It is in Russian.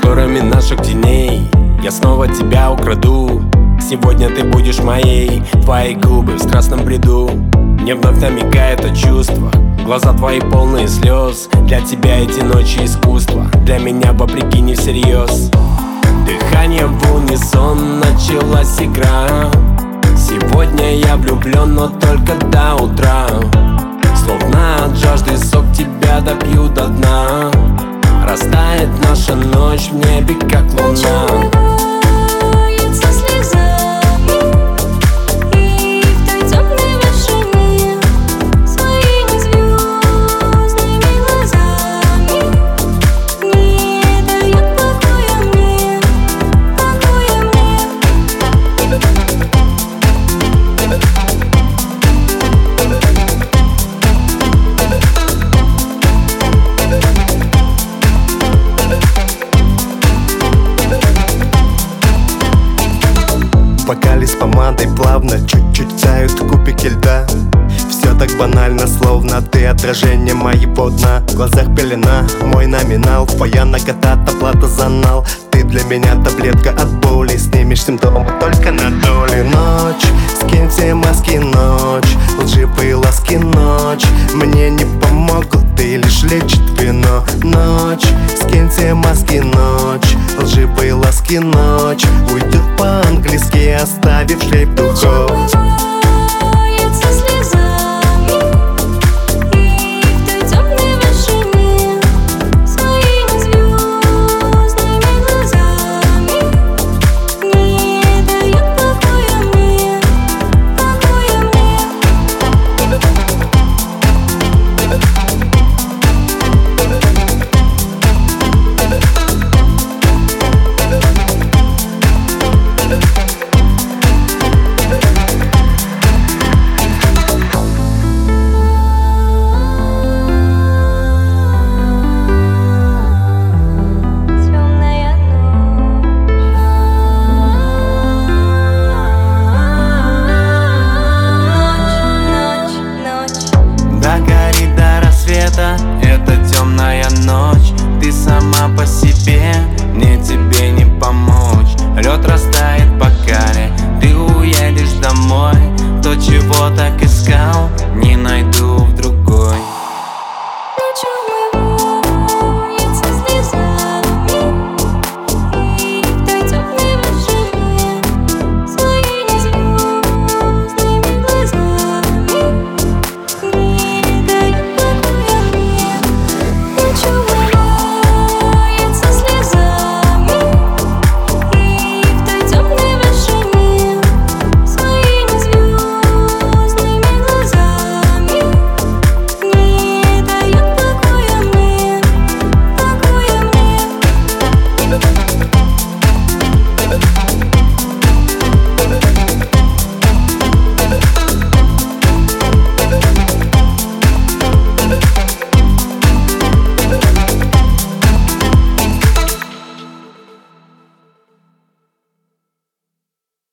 узорами наших теней. Я снова тебя украду. Сегодня ты будешь моей. Твои губы в страстном бреду. Мне вновь намекает о чувствах. Глаза твои полные слез. Для тебя эти ночи искусство. Для меня вопреки не всерьез. Дыхание в унисон, началась игра. Сегодня я влюблен, но только до утра. Словно от жажды сок тебя допью до дна. Растает наша ночь в небе, как луна. Бокали с помадой плавно чуть-чуть тают кубики льда. Все так банально, словно ты отражение моего дна. В глазах пелена, мой номинал. Твоя нагота, оплата за нал. Ты для меня таблетка от боли. Снимешь симптомы только на доле. Ночь, скиньте маски, ночь. Лживые ласки, ночь. Мне не помогут, ты лишь лечит вино. Ночь, скиньте маски, ночь. Лживые ласки, ночь. Уйдет по-английски, оставив шлейф духов.